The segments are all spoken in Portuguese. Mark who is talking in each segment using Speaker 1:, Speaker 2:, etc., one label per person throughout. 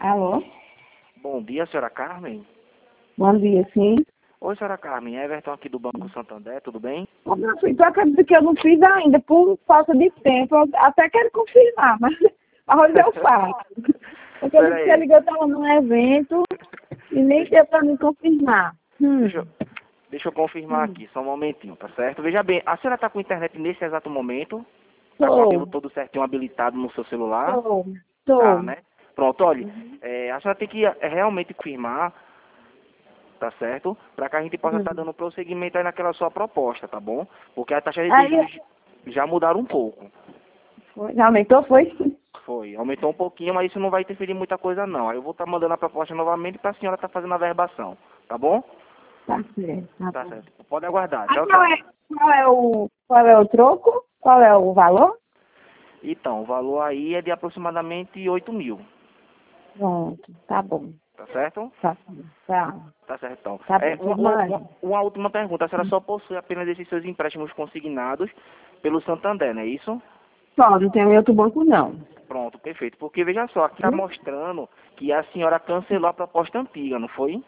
Speaker 1: Alô?
Speaker 2: Bom dia, senhora Carmen.
Speaker 1: Bom dia, sim.
Speaker 2: Oi, senhora Carmen. Everton aqui do Banco Santander, tudo bem?
Speaker 1: Meu filho, tu acredita que eu não fiz ainda por falta de tempo? Eu até quero confirmar, mas hoje eu faço. Porque eu disse que
Speaker 2: Pera
Speaker 1: ele
Speaker 2: aí.
Speaker 1: estava num evento e nem deu para me confirmar.
Speaker 2: Deixa eu, deixa eu confirmar aqui, só um momentinho, tá certo? Veja bem, a senhora está com internet nesse exato momento? Está com aquilo
Speaker 1: Tô,
Speaker 2: todo certinho habilitado no seu celular?
Speaker 1: tô,
Speaker 2: Tá,
Speaker 1: tô.
Speaker 2: né? Pronto, olha, a senhora tem que realmente confirmar, tá certo? Para que a gente possa estar dando prosseguimento aí naquela sua proposta, tá bom? Porque a taxa de
Speaker 1: Aí,
Speaker 2: juros já mudaram um pouco.
Speaker 1: já aumentou, foi?
Speaker 2: Foi, aumentou um pouquinho, mas isso não vai interferir em muita coisa não. Aí eu vou estar mandando a proposta novamente para a senhora estar fazendo a verbação, tá bom?
Speaker 1: Tá certo, tá
Speaker 2: Tá
Speaker 1: bom.
Speaker 2: certo. Pode aguardar.
Speaker 1: Aí
Speaker 2: Tchau, tchau.
Speaker 1: qual é o troco? Qual é o valor?
Speaker 2: Então, o valor aí é de aproximadamente 8.000,
Speaker 1: Pronto, tá bom.
Speaker 2: tá certo?
Speaker 1: Tá, tá,
Speaker 2: Tá certo, então.
Speaker 1: tá bom. Tudo mais.
Speaker 2: Uma última pergunta. A senhora só possui apenas esses seus empréstimos consignados pelo Santander, não é isso?
Speaker 1: Só, não tem outro banco, não.
Speaker 2: Pronto, perfeito. Porque veja só, aqui está mostrando que a senhora cancelou a proposta antiga, não foi?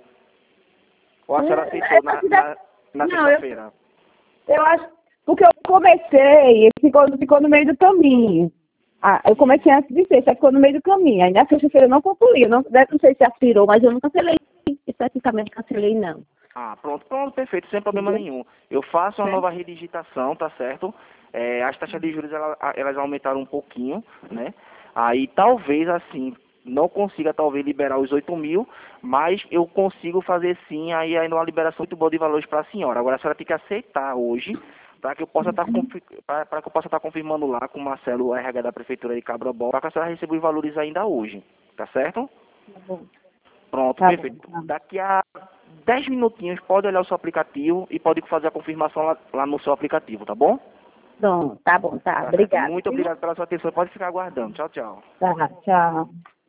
Speaker 2: Ou a senhora aceitou na
Speaker 1: Não,
Speaker 2: sexta-feira?
Speaker 1: eu acho, porque eu comecei, e ficou no meio do caminho. Ah, eu comecei antes de sexta, ficou no meio do caminho. Aí na sexta-feira eu não concluí, eu não sei se aspirou, mas eu não cancelei, especificamente cancelei, não.
Speaker 2: Ah, pronto, pronto, perfeito, sem problema
Speaker 1: Entendeu?
Speaker 2: nenhum. Eu faço uma
Speaker 1: Certo?
Speaker 2: nova redigitação, tá certo? As taxas de juros, elas aumentaram um pouquinho, né? Aí talvez, assim, não consiga talvez liberar os 8.000, mas eu consigo fazer sim aí ainda uma liberação muito boa de valores para a senhora. Agora a senhora tem que aceitar hoje, para que eu possa estar confirmando lá com o Marcelo, o RH da Prefeitura de Cabrobó, para que a senhora receba os valores ainda hoje, tá certo?
Speaker 1: Tá bom,
Speaker 2: Pronto,
Speaker 1: tá bom.
Speaker 2: perfeito. Daqui a 10 minutinhos pode olhar o seu aplicativo e pode fazer a confirmação lá no seu aplicativo, tá bom?
Speaker 1: Tá bom, tá.
Speaker 2: Tá certo.
Speaker 1: Obrigada,
Speaker 2: Muito
Speaker 1: viu?
Speaker 2: obrigado pela sua atenção. Pode ficar aguardando. Tchau, tchau.
Speaker 1: Tá, tchau.